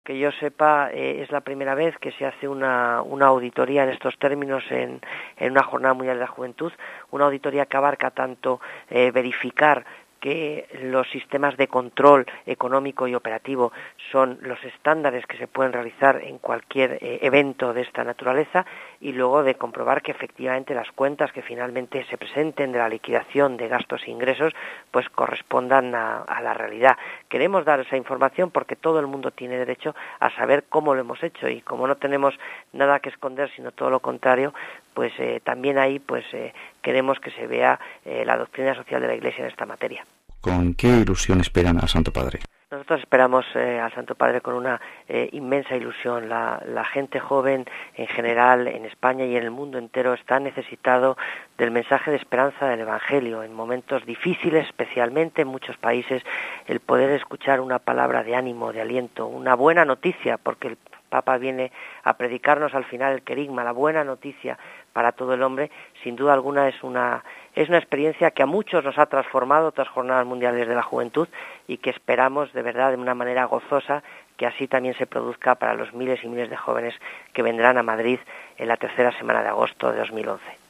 que yo sepa, es la primera vez que se hace una auditoría en estos términos en una Jornada Mundial de la Juventud, una auditoría que abarca tanto verificar que los sistemas de control económico y operativo son los estándares que se pueden realizar en cualquier evento de esta naturaleza, y luego de comprobar que efectivamente las cuentas que finalmente se presenten de la liquidación de gastos e ingresos pues correspondan a la realidad. Queremos dar esa información porque todo el mundo tiene derecho a saber cómo lo hemos hecho, y como no tenemos nada que esconder, sino todo lo contrario, pues también ahí queremos que se vea la doctrina social de la Iglesia en esta materia. ¿Con qué ilusión esperan al Santo Padre? Nosotros esperamos al Santo Padre con una inmensa ilusión. La gente joven en general en España y en el mundo entero está necesitado del mensaje de esperanza del Evangelio. En momentos difíciles, especialmente en muchos países, el poder escuchar una palabra de ánimo, de aliento, una buena noticia, porque el Papa viene a predicarnos al final el querigma, la buena noticia para todo el hombre. Sin duda alguna es una experiencia que a muchos nos ha transformado, otras jornadas mundiales de la juventud, y que esperamos de verdad de una manera gozosa que así también se produzca para los miles y miles de jóvenes que vendrán a Madrid en la tercera semana de agosto de 2011.